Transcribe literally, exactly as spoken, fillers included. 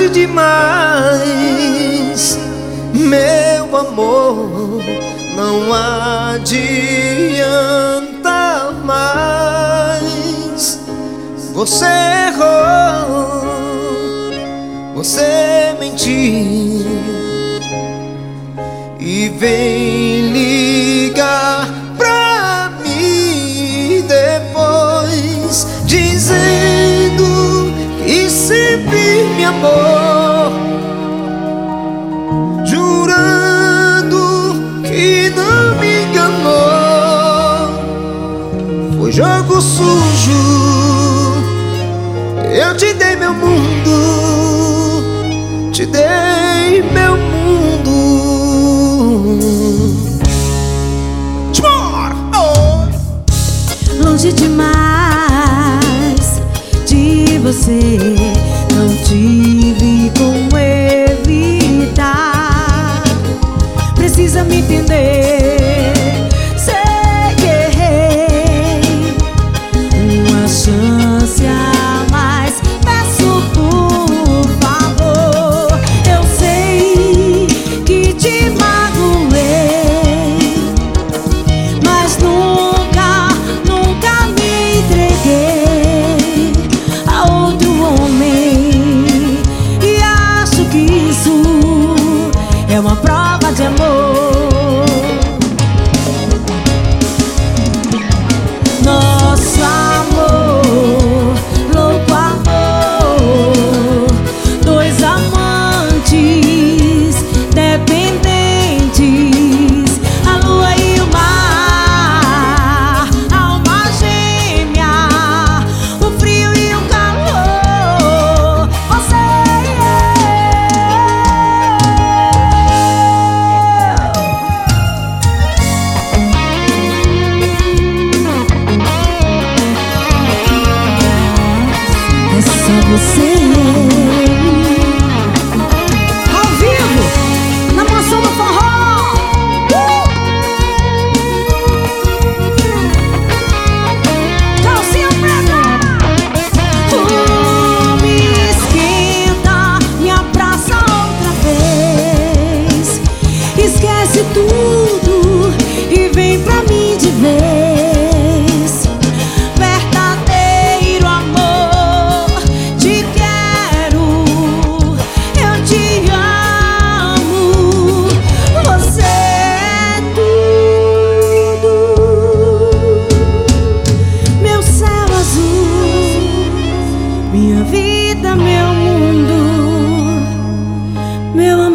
demais, meu amor, não adianta mais. Você errou, você mentiu e vem ligar pra mim depois, dizendo que sempre me amou, jurando que não me enganou. Foi jogo sujo, eu te dei meu mundo, te dei meu mundo. Longe demais de você, não tive como evitar. Precisa me entender, sei que errei. Uma chance a mais, peço por favor. Eu sei que te magoei, mas nunca, nunca me entreguei a outro homem. E acho que isso é uma prova de amor. Nosso amor, louco amor, dois amantes dependentes, a lua e o mar, alma gêmea, o frio e o calor, você e eu. É só você e eu. Ao vivo, na mansão do forró. Uh! Calcinha preta. Oh, me esquenta, me abraça outra vez. Esquece tudo e vem pra mim de vez. Verdadeiro amor, te quero, eu te amo. Você é tudo, meu céu azul, minha vida, meu mundo, meu amor.